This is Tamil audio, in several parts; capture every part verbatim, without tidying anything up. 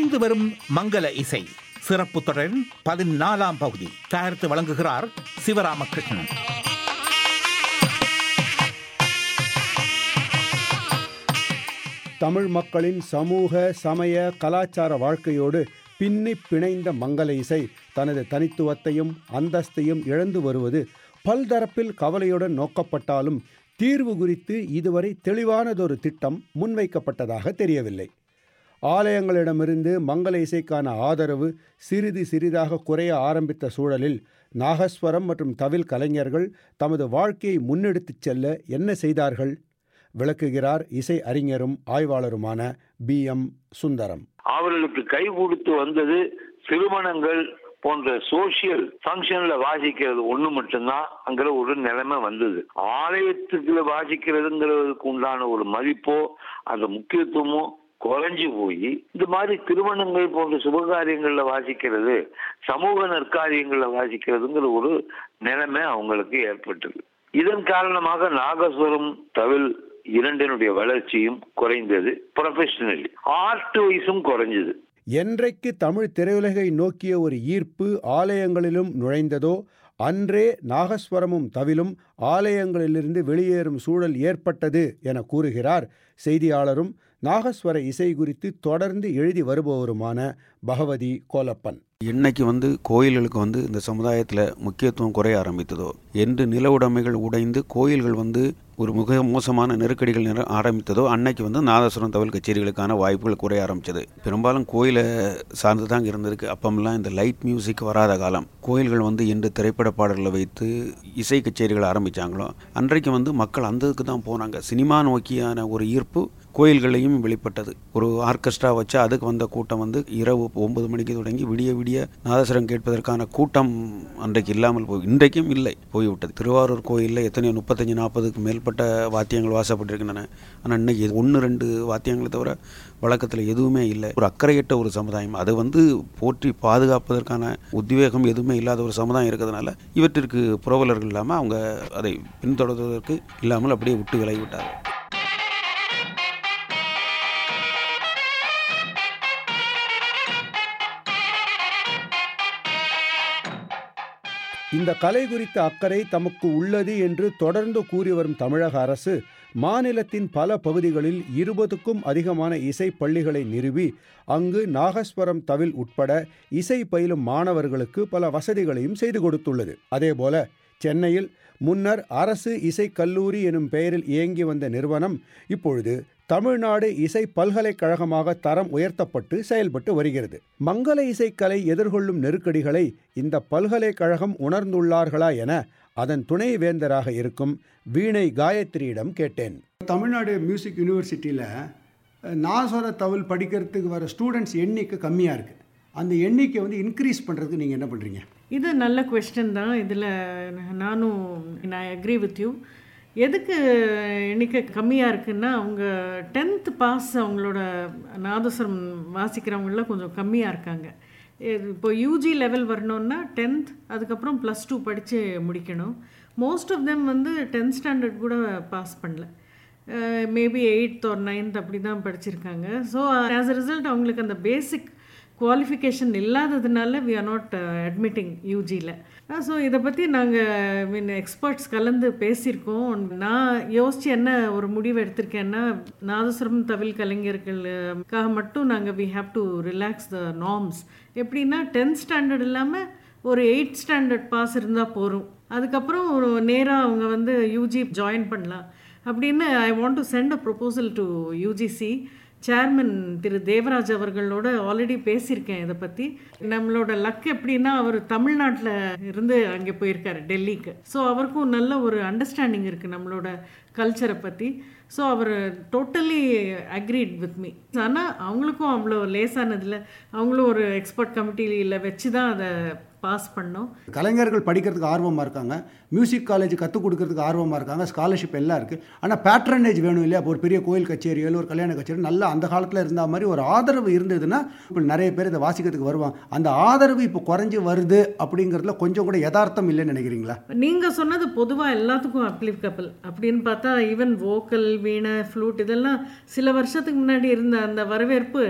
தொடர்ந்து வரும் மங்கள இசை சிறப்பு தொடரின் பதினாலாம் பகுதி தயாரித்து வழங்குகிறார் சிவராமகிருஷ்ணன். தமிழ் மக்களின் சமூக சமய கலாச்சார வாழ்க்கையோடு பின்னி பிணைந்த மங்கள இசை தனது தனித்துவத்தையும் அந்தஸ்தையும் இழந்து வருவது பல்தரப்பில் கவலையுடன் நோக்கப்பட்டாலும் தீர்வு குறித்து இதுவரை தெளிவானதொரு திட்டம் முன்வைக்கப்பட்டதாக தெரியவில்லை. ஆலயங்களிடமிருந்து மங்கள இசைக்கான ஆதரவு சிறிது சிறிதாக குறைய ஆரம்பித்த சூழலில் நாகஸ்வரம் மற்றும் தவில் கலைஞர்கள் தமது வாழ்க்கையை முன்னெடுத்துச் செல்ல என்ன செய்தார்கள்? விளக்குகிறார் இசை அறிஞரும் ஆய்வாளருமான பி எம் சுந்தரம். அவர்களுக்கு கை கொடுத்து வந்தது திருமணங்கள் போன்ற சோசியல் ஃபங்க்ஷன்ல வாசிக்கிறது ஒண்ணு மட்டும்தான் அங்கிற ஒரு நிலைமை வந்தது. ஆலயத்துக்குள்ள வாசிக்கிறதுங்கிறதுக்கு உண்டான ஒரு மதிப்போ அந்த முக்கியத்துவமோ குறைஞ்சு போய் இந்த மாதிரி திருமணங்கள் போன்ற சுபகாரியங்கள்ல வாசிக்கிறது, சமூக நற்காரியங்கள்ல வாசிக்கிறதுங்கிற ஒரு நிலைமை அவங்களுக்கு ஏற்பட்டது. இதன் காரணமாக நாகஸ்வரம் தவில் இரண்டினுடைய வளர்ச்சியும் குறைந்தது. ப்ரொஃபஷனலி ஆர்ட் வைஸும் குறைஞ்சது. என்றைக்கு தமிழ் திரையுலகை நோக்கிய ஒரு ஈர்ப்பு ஆலயங்களிலும் நுழைந்ததோ அன்றே நாகஸ்வரமும் தவிலும் ஆலயங்களிலிருந்து வெளியேறும் சூழல் ஏற்பட்டது என கூறுகிறார் செய்தியாளரும் நாகஸ்வர இசை குறித்து தொடர்ந்து எழுதி வருபவருமான பகவதி கோலப்பன். இன்னைக்கு வந்து கோயில்களுக்கு வந்து இந்த சமுதாயத்தில் முக்கியத்துவம் குறைய ஆரம்பித்ததோ என்று நில உடைமைகள் உடைந்து கோயில்கள் வந்து ஒரு மிக மோசமான நெருக்கடிகள் நிற ஆரம்பித்ததோ அன்னைக்கு வந்து நாதஸ்வரம் தவில் கச்சேரிகளுக்கான வாய்ப்புகள் குறைய ஆரம்பித்தது. பெரும்பாலும் கோயிலை சார்ந்து தான் இருந்திருக்கு. அப்பமெல்லாம் இந்த லைட் மியூசிக் வராத காலம். கோயில்கள் வந்து என்று திரைப்பட பாடல்களை வைத்து இசை கச்சேரிகள் ஆரம்பித்தாங்களோ அன்றைக்கு வந்து மக்கள் அந்த இதுக்கு தான் போனாங்க. சினிமா நோக்கியான ஒரு ஈர்ப்பு கோயில்களையும் வெளிப்பட்டது. ஒரு ஆர்கெஸ்ட்ரா வச்சு அதுக்கு வந்த கூட்டம் வந்து இரவு ஒன்பது மணிக்கு தொடங்கி விடிய விடிய நாதஸ்வரம் கேட்பதற்கான கூட்டம் அன்றைக்கு இல்லாமல் போய் இன்றைக்கும் இல்லை போய்விட்டது. திருவாரூர் கோயிலில் எத்தனையோ முப்பத்தஞ்சு நாற்பதுக்கு மேற்பட்ட வாத்தியங்கள் வாசப்பட்டிருக்கின்றன. ஆனால் இன்னைக்கு ஒன்று ரெண்டு வாத்தியங்களை தவிர வழக்கத்தில் எதுவுமே இல்லை. ஒரு அக்கறையற்ற ஒரு சமுதாயம். அதை வந்து போற்றி பாதுகாப்பதற்கான உத்வேகம் எதுவுமே இல்லாத ஒரு சமுதாயம் இருக்கிறதுனால இவற்றிற்கு புரவலர்கள் இல்லாமல் அவங்க அதை பின்தொடர்வதற்கு இல்லாமல் அப்படியே விட்டு விலகிவிட்டார்கள். இந்த கலை குறித்த அக்கறை தமக்கு உள்ளது என்று தொடர்ந்து கூறி வரும் தமிழக அரசு மாநிலத்தின் பல பகுதிகளில் இருபதுக்கும் அதிகமான இசை பள்ளிகளை நிறுவி அங்கு நாகஸ்வரம் தவில் உட்பட இசை பயிலும் மாணவர்களுக்கு பல வசதிகளையும் செய்து கொடுத்துள்ளது. அதேபோல சென்னையில் முன்னர் அரசு இசை கல்லூரி எனும் பெயரில் இயங்கி வந்த நிறுவனம் இப்பொழுது தமிழ்நாடு இசை பல்கலைக்கழகமாக தரம் உயர்த்தப்பட்டு செயல்பட்டு வருகிறது. மங்கள இசைக்கலை எதிர்கொள்ளும் நெருக்கடிகளை இந்த பல்கலைக்கழகம் உணர்ந்துள்ளார்களா என அதன் துணை வேந்தராக இருக்கும் வீணை காயத்ரியிடம் கேட்டேன். தமிழ்நாடு மியூசிக் யூனிவர்சிட்டியில் நாகஸ்வர தவில் படிக்கிறதுக்கு வர ஸ்டூடெண்ட்ஸ் எண்ணிக்கை கம்மியாக இருக்குது. அந்த எண்ணிக்கை வந்து இன்க்ரீஸ் பண்ணுறதுக்கு நீங்கள் என்ன பண்ணுறீங்க? இது நல்ல கொஸ்டின் தான். இதில் நானும் நான் அக்ரி வித் யூ. எதுக்கு எண்ணிக்கை கம்மியாக இருக்குன்னா அவங்க டென்த்து பாஸ் அவங்களோட நாதஸ்வரம் வாசிக்கிறவங்கள கொஞ்சம் கம்மியாக இருக்காங்க. இப்போ யூஜி லெவல் வரணுன்னா டென்த் அதுக்கப்புறம் ப்ளஸ் டூ படித்து முடிக்கணும். மோஸ்ட் ஆஃப் தெம் வந்து டென்த் ஸ்டாண்டர்ட் கூட பாஸ் பண்ணல. மேபி எயித் ஆர் நைன்த் அப்படி தான் படிச்சிருக்காங்க. ஸோ ஆஸ் அ ரிசல்ட் அவங்களுக்கு அந்த பேசிக் குவாலிஃபிகேஷன் இல்லாததுனால வி ஆர் நாட் அட்மிட்டிங் யூஜியில். ஸோ இதை பற்றி நாங்கள் மீன் எக்ஸ்பர்ட்ஸ் கலந்து பேசியிருக்கோம். நான் யோசித்து என்ன ஒரு முடிவு எடுத்திருக்கேன்னா நாதஸ்வரம் தவில் கலைஞர்களுக்காக மட்டும் நாங்கள் we have to relax the norms. எப்படின்னா டென்த் ஸ்டாண்டர்ட் இல்லாமல் ஒரு எயிட் ஸ்டாண்டர்ட் பாஸ் இருந்தால் போகும். அதுக்கப்புறம் ஒரு நேராக அவங்க வந்து யூஜி ஜாயின் பண்ணலாம் அப்படின்னு I want to send a proposal to UGC. Chairman திரு தேவராஜ் அவர்களோட ஆல்ரெடி பேசியிருக்கேன் இதை பற்றி. நம்மளோட லக் எப்படின்னா அவர் தமிழ்நாட்டில் இருந்து அங்கே போயிருக்காரு டெல்லிக்கு. ஸோ அவருக்கும் நல்ல ஒரு அண்டர்ஸ்டாண்டிங் இருக்குது நம்மளோட கல்ச்சரை பற்றி. ஸோ அவர் டோட்டலி அக்ரீட் வித் மீ. ஆனால் அவங்களுக்கும் அவ்வளோ லேசானதில்லை. அவங்களும் ஒரு எக்ஸ்பர்ட் கமிட்டியில் வச்சு தான் அதை பாஸ் பண்ணோம். கலைஞர்கள் படிக்கிறதுக்கு ஆர்வமாக இருக்காங்க, மியூசிக் காலேஜ் கற்றுக் கொடுக்கறதுக்கு ஆர்வமாக இருக்காங்க, ஸ்காலர்ஷிப் எல்லாம் இருக்குது. ஆனால் பேட்ரனேஜ் வேணும் இல்லையா? ஒரு பெரிய கோயில் கச்சேரியோ ஒரு கல்யாண கச்சேரி நல்லா அந்த காலத்தில் இருந்த மாதிரி ஒரு ஆதரவு இருந்ததுன்னா இப்போ நிறைய பேர் இதை வாசிக்கிறதுக்கு வருவாங்க. அந்த ஆதரவு இப்போ குறைஞ்சி வருது அப்படிங்கிறதுல கொஞ்சம் கூட யதார்த்தம் இல்லைன்னு நினைக்கிறீங்களா? நீங்கள் சொன்னது பொதுவாக எல்லாத்துக்கும் அப்ளிகபிள் அப்படின்னு பார்த்தா ஈவன் வோக்கல் வீணை ஃப்ளூட் இதெல்லாம் சில வருஷத்துக்கு முன்னாடி இருந்த அந்த வரவேற்பு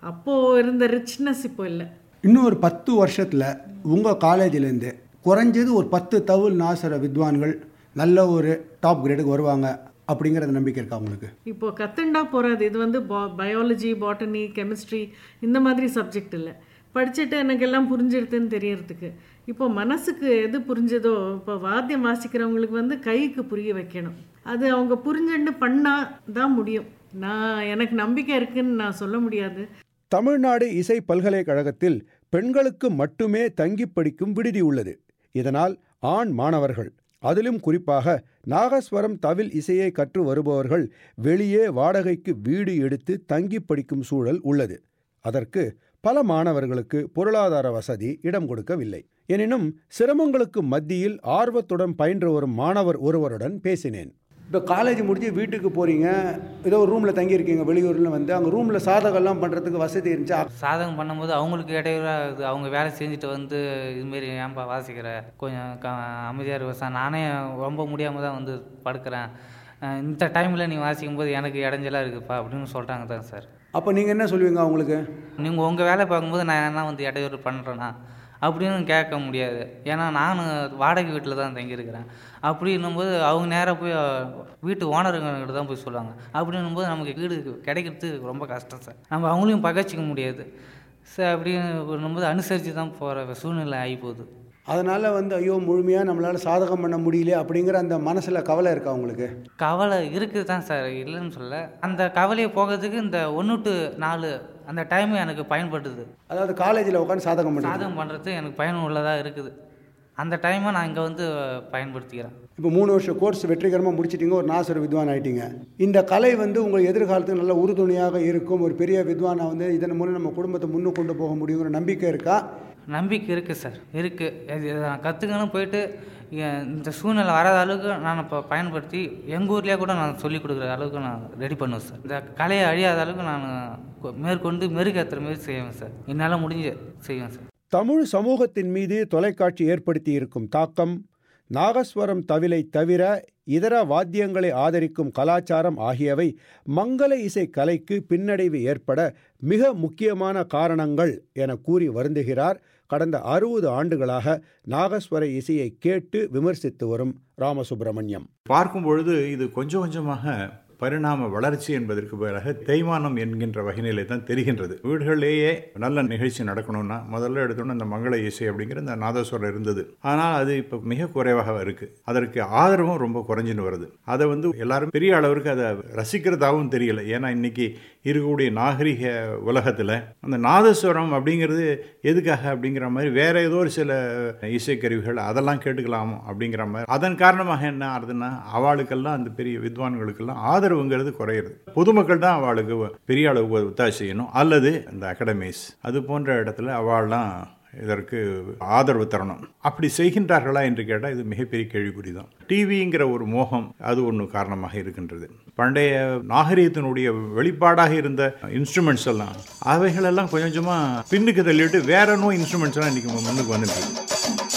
அப்போது இருந்த ரிச்னஸ் இப்போ இல்லை. இன்னும் ஒரு பத்து வருஷத்தில் உங்கள் காலேஜிலேருந்து குறைஞ்சது ஒரு பத்து தவுல் நாசர வித்வான்கள் நல்ல ஒரு டாப் கிரேடுக்கு வருவாங்க அப்படிங்கிறது நம்பிக்கை இருக்கா உங்களுக்கு? இப்போ கத்துண்டா போகிறது. இது வந்து பயாலஜி, பாட்டனி, கெமிஸ்ட்ரி இந்த மாதிரி சப்ஜெக்ட் இல்லை. படிச்சுட்டு எனக்கு எல்லாம் புரிஞ்சிடுதுன்னு தெரியறதுக்கு இப்போ மனசுக்கு எது புரிஞ்சதோ, இப்போ வாத்தியம் வாசிக்கிறவங்களுக்கு வந்து கைக்கு புரிய வைக்கணும். அது அவங்க புரிஞ்சுட்டு பண்ணால் தான் முடியும். நான் எனக்கு நம்பிக்கை இருக்குன்னு நான் சொல்ல முடியாது. தமிழ்நாடு இசை பல்கலைக்கழகத்தில் பெண்களுக்கு மட்டுமே தங்கி படிக்கும் விடுதி உள்ளது. இதனால் ஆண் மாணவர்கள், அதிலும் குறிப்பாக நாகஸ்வரம் தவில் இசையை கற்று வருபவர்கள் வெளியே வாடகைக்கு வீடு எடுத்து தங்கி படிக்கும் சூழல் உள்ளது. அதற்கு பல மாணவர்களுக்கு பொருளாதார வசதி இடம் கொடுக்கவில்லை. எனினும் சிரமங்களுக்கு மத்தியில் ஆர்வத்துடன் பயின்று வரும் மாணவர் ஒருவருடன் பேசினேன். இப்போ காலேஜ் முடிஞ்சு வீட்டுக்கு போகிறீங்க, ஏதோ ஒரு ரூமில் தங்கியிருக்கீங்க வெளியூரில் வந்து, அங்கே ரூமில் சாதகம்லாம் பண்ணுறதுக்கு வசதி இருந்துச்சா? சாதகம் பண்ணும்போது அவங்களுக்கு இடையூறாக இருக்குது. அவங்க வேலை செஞ்சுட்டு வந்து இதுமாரி ஏன்பா வாசிக்கிற, கொஞ்சம் க அமைதியாக இருக்க, நானே ரொம்ப முடியாமல் தான் வந்து படுக்கிறேன், இந்த டைமில் நீ வாசிக்கும் போது எனக்கு இடைஞ்சலாக இருக்குப்பா அப்படின்னு சொல்கிறாங்க தான் சார். அப்போ நீங்கள் என்ன சொல்லுவீங்க அவங்களுக்கு? நீங்கள் உங்கள் வேலை பார்க்கும்போது நான் என்ன வந்து இடையூறு பண்ணுறேன்னா அப்படின்னு கேட்க முடியாது. ஏன்னா நான் வாடகை வீட்டில் தான் தங்கியிருக்கிறேன். அப்படின்னும்போது அவங்க நேராக போய் வீட்டு ஓனருங்கிட்ட தான் போய் சொல்லுவாங்க. அப்படின்னும்போது நமக்கு வீடு கிடைக்கிறது ரொம்ப கஷ்டம் சார். நம்ம அவங்களையும் பகைச்சிக்க முடியாது சார். அப்படின்னும்போது அனுசரித்து தான் போகிற சூழ்நிலை ஆகி போகுது. அதனால் வந்து ஐயோ முழுமையாக நம்மளால் சாதகம் பண்ண முடியல அப்படிங்கிற அந்த மனசில் கவலை இருக்கா உங்களுக்கு? கவலை இருக்குது தான் சார், இல்லைன்னு சொல்ல. அந்த கவலையை போகிறதுக்கு இந்த ஒன்று டு நாலு அந்த டைம் எனக்கு பயன்படுது. அதாவது காலேஜில் உட்காந்து சாதகம் பண்ணி சாதகம் பண்ணுறது எனக்கு பயனுள்ளதாக இருக்குது. அந்த டைமை நான் இங்கே வந்து பயன்படுத்திக்கிறேன். இப்போ மூணு வருஷம் கோர்ஸ் வெற்றிகரமாக முடிச்சிட்டிங்க, ஒரு நாசர் வித்வான் ஆகிட்டீங்க. இந்த கலை வந்து உங்கள் எதிர்காலத்துக்கு நல்ல உறுதுணையாக இருக்கும், ஒரு பெரிய வித்வானை வந்து இதன் மூலம் நம்ம குடும்பத்தை முன்னு கொண்டு போக முடியுங்கிற நம்பிக்கை இருக்கா? நம்பிக்கை இருக்குது சார், இருக்குது. நான் கற்றுக்கணும் போயிட்டு இந்த சூழ்நிலை வராத அளவுக்கு நான் இப்போ பயன்படுத்தி எங்கள் ஊர்லேயே கூட நான் சொல்லிக் கொடுக்குற அளவுக்கு நான் ரெடி பண்ணுவேன் சார். இந்த கலையை அழியாத அளவுக்கு நான் மேற்கொண்டு மெருகேற்றுற மாரி செய்வேன் சார். என்னால் முடிஞ்ச செய்வேன் சார். தமிழ் சமூகத்தின் மீது தொலைக்காட்சி ஏற்படுத்தி இருக்கும் தாக்கம், நாகஸ்வரம் தவிலை தவிர இதர வாத்தியங்களை ஆதரிக்கும் கலாச்சாரம் ஆகியவை மங்கள இசை கலைக்கு பின்னடைவு ஏற்பட மிக முக்கியமான காரணங்கள் என கூறி வருந்துகிறார் கடந்த அறுபது ஆண்டுகளாக நாகஸ்வர இசையை கேட்டு விமர்சித்து வரும் ராமசுப்பிரமணியம். பார்க்கும் பொழுது இது கொஞ்சம் கொஞ்சமாக பரிணாம வளர்ச்சி என்பதற்கு பதிலாக தேய்மானம் என்கின்ற வகையிலே தான் தெரிகின்றது. வீடுகளிலேயே நல்ல நிகழ்ச்சி நடக்கணும்னா முதல்ல எடுத்தோன்னா இந்த மங்கள இசை அப்படிங்கிற இந்த நாதஸ்வரம் இருந்தது. ஆனால் அது இப்போ மிக குறைவாக இருக்குது. அதற்கு ஆதரவும் ரொம்ப குறைஞ்சின்னு வருது. அதை வந்து எல்லாரும் பெரிய அளவிற்கு அதை ரசிக்கிறதாகவும் தெரியல. ஏன்னா இன்னைக்கு இருக்கக்கூடிய நாகரிக உலகத்தில் அந்த நாதஸ்வரம் அப்படிங்கிறது எதுக்காக அப்படிங்கிற மாதிரி வேற ஏதோ ஒரு சில இசைக்கருவிகள் அதெல்லாம் கேட்டுக்கலாமோ அப்படிங்கிற மாதிரி. அதன் காரணமாக என்ன ஆகுதுன்னா அவளுக்கெல்லாம் அந்த பெரிய வித்வான்களுக்கெல்லாம் ஆதரவுங்கிறது குறையுது. பொதுமக்கள் தான் அவளுக்கு பெரிய அளவு ஒத்தாசை செய்யணும், அல்லது இந்த அகாடமிஸ் அது போன்ற இடத்துல அவள்லாம் இதற்கு ஆதரவு தரணும். அப்படி செய்கின்றார்களா என்று கேட்டால் இது மிகப்பெரிய கேள்விக்குறி தான். டிவிங்கிற ஒரு மோகம் அது ஒன்று காரணமாக இருக்கின்றது. பண்டைய நாகரிகத்தினுடைய வெளிப்பாடாக இருந்த இன்ஸ்ட்ருமெண்ட்ஸ் எல்லாம் அவைகளெல்லாம் கொஞ்சம் கொஞ்சமாக பின்னுக்கு தள்ளிவிட்டு வேற நோ இன்ஸ்ட்ருமெண்ட்ஸ் எல்லாம் இன்னைக்கு முன்னுக்கு வந்துட்டு.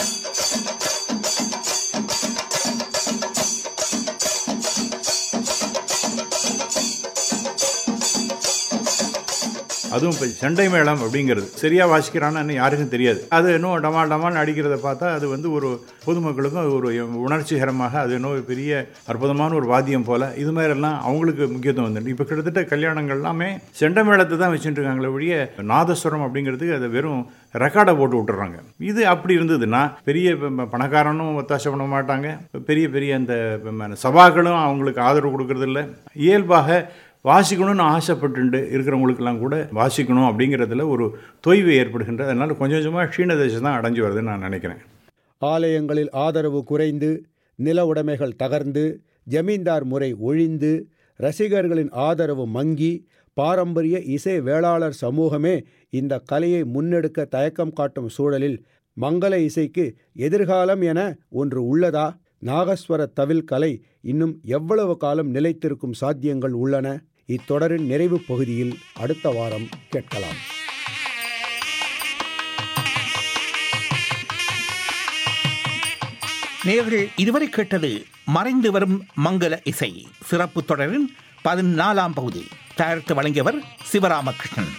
அதுவும் இப்போ சண்டை மேளம் அப்படிங்கிறது சரியாக வாசிக்கிறான்னு யாருக்கும் தெரியாது. அது இன்னும் டமால் டமால்னு அடிக்கிறத பார்த்தா அது வந்து ஒரு பொதுமக்களுக்கும் ஒரு உணர்ச்சிகரமாக அது இன்னும் பெரிய அற்புதமான ஒரு வாத்தியம் போல் இது மாதிரிலாம் அவங்களுக்கு முக்கியத்துவம் வந்துட்டு. இப்போ கிட்டத்தட்ட கல்யாணங்கள் எல்லாமே செண்டை மேளத்தை தான் வச்சுட்டு இருக்காங்களே ஒழிய நாதஸ்வரம் அப்படிங்கிறதுக்கு அதை வெறும் ரெக்கார்டை போட்டு விட்டுறாங்க. இது அப்படி இருந்ததுன்னா பெரிய பணக்காரனும் ஒத்தாசை பண்ண மாட்டாங்க, பெரிய பெரிய அந்த சபாக்களும் அவங்களுக்கு ஆதரவு கொடுக்கறதில்ல. இயல்பாக வாசிக்கணும்னு ஆசைப்பட்டு இருக்கிறவங்களுக்கெல்லாம் கூட வாசிக்கணும் அப்படிங்கிறதுல ஒரு தொய்வு ஏற்படுகின்றது. அதனால் கொஞ்சம் கொஞ்சமாக க்ஷீணதேசம் தான் அடைஞ்சு வருதுன்னு நான் நினைக்கிறேன். ஆலயங்களில் ஆதரவு குறைந்து, நில உடைமைகள் தகர்ந்து, ஜமீன்தார் முறை ஒழிந்து, ரசிகர்களின் ஆதரவு மங்கி, பாரம்பரிய இசை வேளாளர் சமூகமே இந்த கலையை முன்னெடுக்க தயக்கம் காட்டும் சூழலில் மங்கள இசைக்கு எதிர்காலம் என ஒன்று உள்ளதா? நாகஸ்வர தவில் கலை இன்னும் எவ்வளவு காலம் நிலைத்திருக்கும் சாத்தியங்கள் உள்ளன? இத்தொடரின் நிறைவு பகுதியில் அடுத்த வாரம் கேட்கலாம். நேயர்கள் இதுவரை கேட்டது மறைந்து வரும் மங்கள இசை சிறப்பு தொடரின் பதினாலாம் பகுதி. தயாரித்து வழங்கியவர் சிவராமகிருஷ்ணன்.